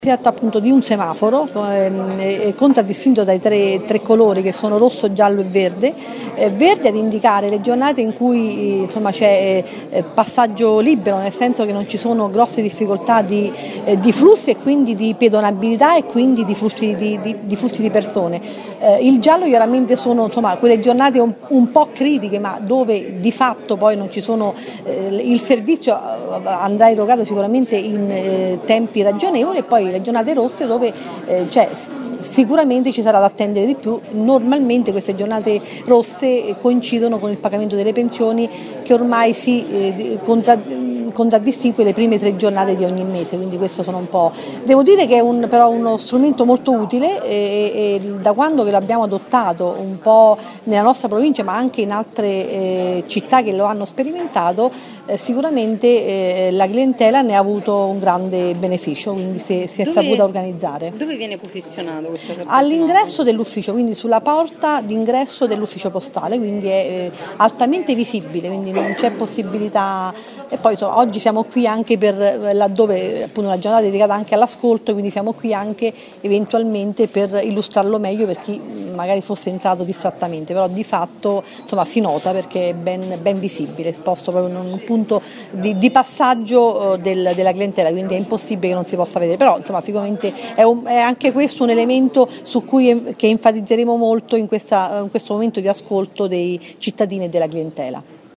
Si tratta appunto di un semaforo contraddistinto dai tre colori che sono rosso, giallo e verde, verde ad indicare le giornate in cui insomma, c'è passaggio libero, nel senso che non ci sono grosse difficoltà di flussi e quindi di pedonabilità e quindi di flussi di persone. Il giallo chiaramente sono insomma, quelle giornate un po' critiche, ma dove di fatto poi non ci sono, il servizio andrà erogato sicuramente in tempi ragionevoli, e poi le giornate rosse dove sicuramente ci sarà da attendere di più. Normalmente queste giornate rosse coincidono con il pagamento delle pensioni, che ormai si contraddistingue le prime 3 giornate di ogni mese, quindi questo sono un po'. Devo dire che è però uno strumento molto utile e da quando che l'abbiamo adottato un po' nella nostra provincia, ma anche in altre città che lo hanno sperimentato, sicuramente la clientela ne ha avuto un grande beneficio, quindi si è saputa organizzare. Dove viene posizionato questo certo? All'ingresso dell'ufficio, quindi sulla porta d'ingresso dell'ufficio postale, quindi è altamente visibile, quindi non c'è possibilità. E poi insomma, oggi siamo qui anche per laddove appunto una giornata dedicata anche all'ascolto, quindi siamo qui anche eventualmente per illustrarlo meglio per chi magari fosse entrato distrattamente, però di fatto insomma, si nota perché è ben visibile, esposto proprio in un punto di passaggio della clientela, quindi è impossibile che non si possa vedere, però insomma sicuramente è anche questo un elemento su cui che enfatizzeremo molto in questo momento di ascolto dei cittadini e della clientela.